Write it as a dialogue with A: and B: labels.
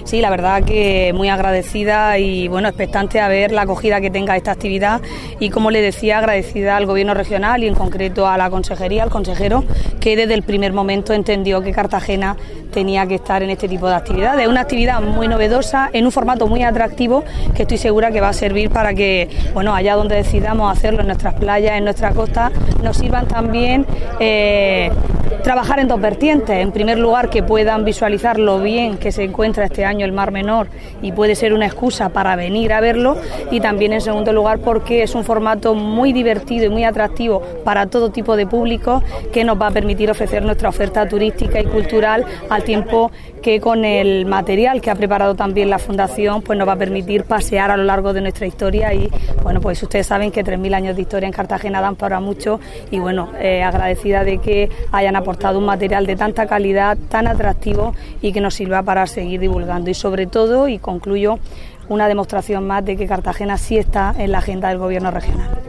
A: Sí, la verdad que muy agradecida y bueno, expectante a ver la acogida que tenga esta actividad y, como le decía, agradecida al Gobierno regional y en concreto a la consejería, al consejero, que desde el primer momento entendió que Cartagena tenía que estar en este tipo de actividades. Es una actividad muy novedosa, en un formato muy atractivo, que estoy segura que va a servir para que, bueno, allá donde decidamos hacerlo, en nuestras playas, en nuestra costa, nos sirvan también trabajar en dos vertientes. En primer lugar, que puedan visualizar lo bien que se encuentra este año el Mar Menor y puede ser una excusa para venir a verlo, y también en segundo lugar porque es un formato muy divertido y muy atractivo para todo tipo de público, que nos va a permitir ofrecer nuestra oferta turística y cultural, al tiempo que con el material que ha preparado también la Fundación pues nos va a permitir pasear a lo largo de nuestra historia. Y bueno, pues ustedes saben que 3.000 años de historia en Cartagena dan para mucho, y bueno, agradecida de que hayan aportado un material de tanta calidad, tan atractivo y que nos sirva para seguir divulgando. Y sobre todo, y concluyo, una demostración más de que Cartagena sí está en la agenda del Gobierno regional.